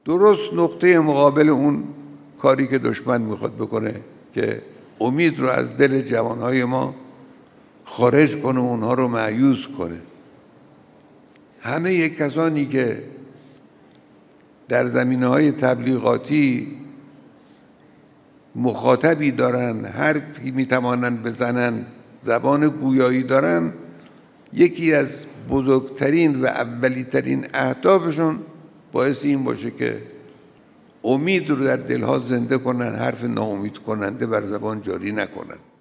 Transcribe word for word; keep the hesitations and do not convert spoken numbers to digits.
درست نقطه مقابل اون کاری که دشمن میخواد بکنه که امید رو از دل جوانهای ما خارج کنه، اونها رو مایوس کنه. همه یک کسانی که در زمینه‌های تبلیغاتی مخاطبی دارن، حرفی میتوانند بزنن، زبان گویایی دارن، یکی از بزرگترین و اولیترین اهدافشون باعث این باشه که امید رو در دلها زنده کنن، حرف ناامید کننده بر زبان جاری نکنن.